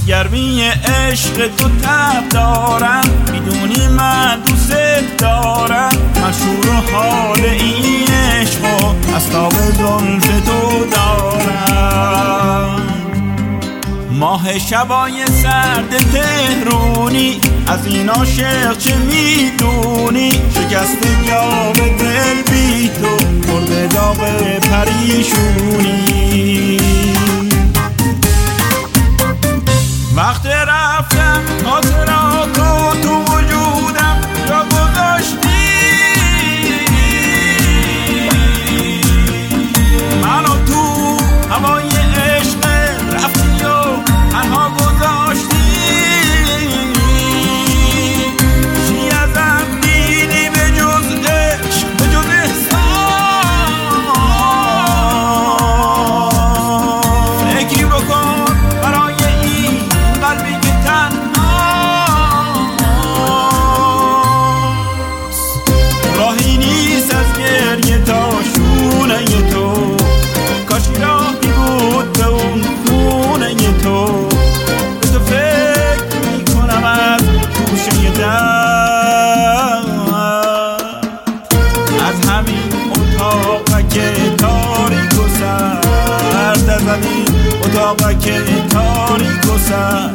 از گرمی عشق تو تب دارم، میدونی من دوست دارم، مشهور حال این عشق و از تاب زلف تو دارم. ماه شبای سرد تهرونی، از این عاشق چه میدونی؟ شکست جام دل بی تو، خورده داغ پریشونی. وقت رفتن خاطراتو تو وجودم جا گذاشتی، منو تو هوای عشق رفتی و تنها گذاشتی. چی ازم دیدی به جز عشق، به جز احساس؟ فکری بکن برای این قلبی که تنهاست. راهی نیست از گریه تا شونه تو، کاش راهی بود به اون خونه تو. به تو فکر میکنم از گوشه درد، از همین اتاقک تاریک و سرد، از همین اتاقک تاریک و سرد.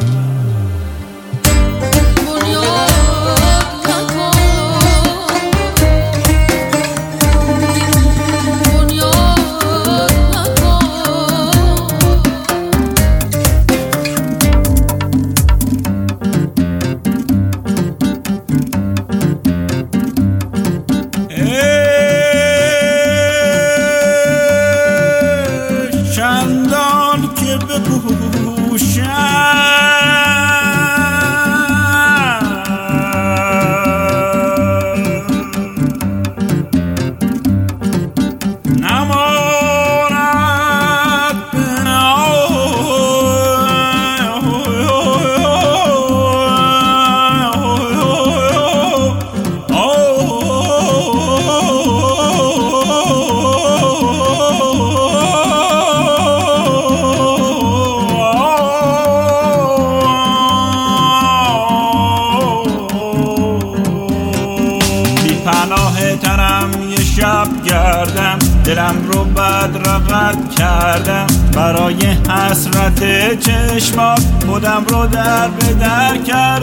چندان که بپوشم نماند پناه تنم یه شب گردم، دلم رو بدرقت کردم، برای حسرت چشمات خودم رو در به در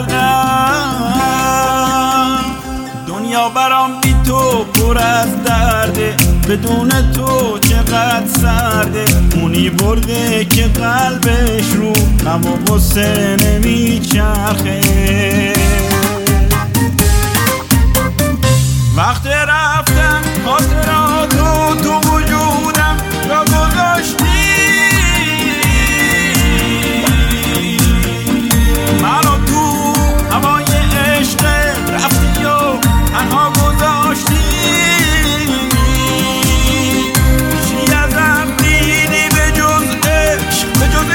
کردم. دنیا برام بی تو پر از درده، بدون تو چقدر سرده. اونی برده که قلبش رو غم و غصه نمیچرخه. وقت رفتن خاطراتو تو وجودم جا گذاشتی، منو تو هوای عشق رفتی و تنها گذاشتی. چی ازم دیدی به جز عشق، به جز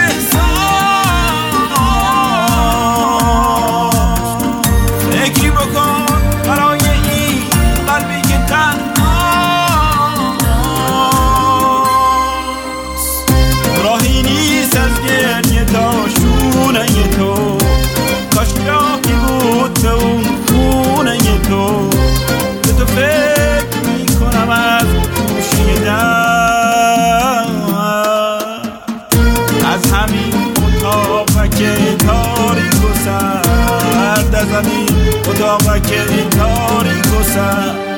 احساس؟ فکری بکن برای این قلبی که تنهاست. راهی نیست از گریه تا شونه تو، کاش راهی بود به اون خونه تو. به تو فکر میکنم از گوشه درد، از همین اتاقک تاریک و سرد، از همین اتاقک تاریک و سرد.